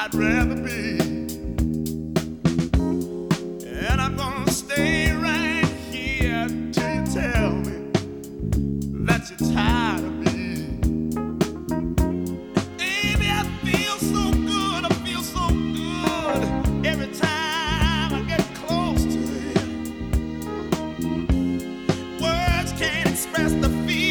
I'd rather be. And I'm gonna stay right here till you tell me that you're tired